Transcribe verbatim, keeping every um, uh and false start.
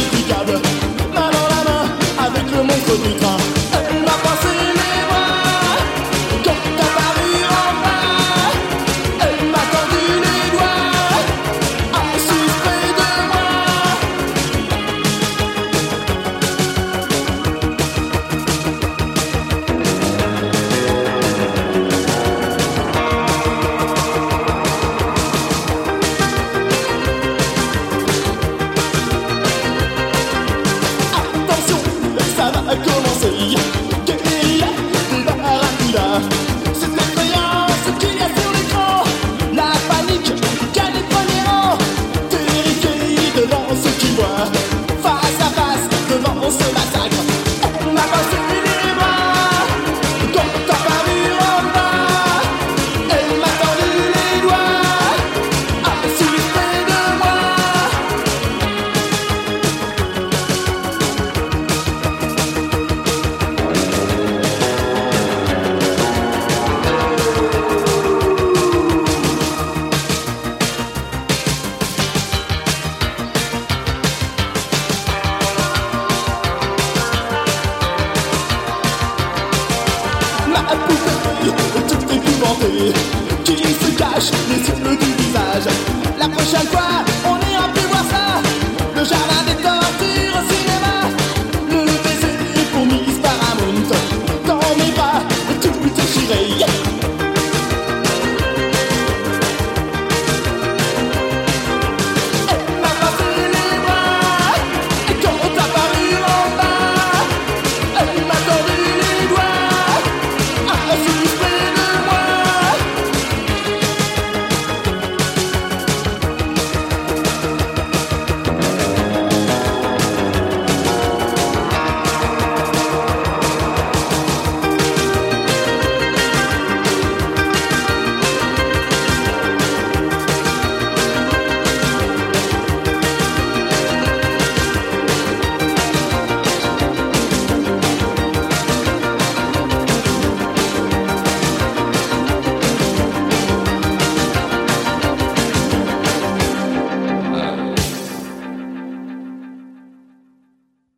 inexplicable, main dans la main avec le monstre du train. Elle m'a passé les bras quand t'as paru en bas. Elle m'a tendu les doigts, assise près de moi. Attention, ça va commencer. Guérilla, des barracudas. C'est effrayant ce qu'il y a sur l'écran. La panique gagne les premiers rangs. Terrifié devant ce qu'il voit. Face à face devant ce massacre. Elle m'a passé les bras quand t'as paru en bas. Elle m'a tendu les doigts, assise près de moi. Ma poupée, toute épouvantée, qui se cache les yeux du visage. La prochaine fois, on ira plus voir ça. Le jardin des tortues.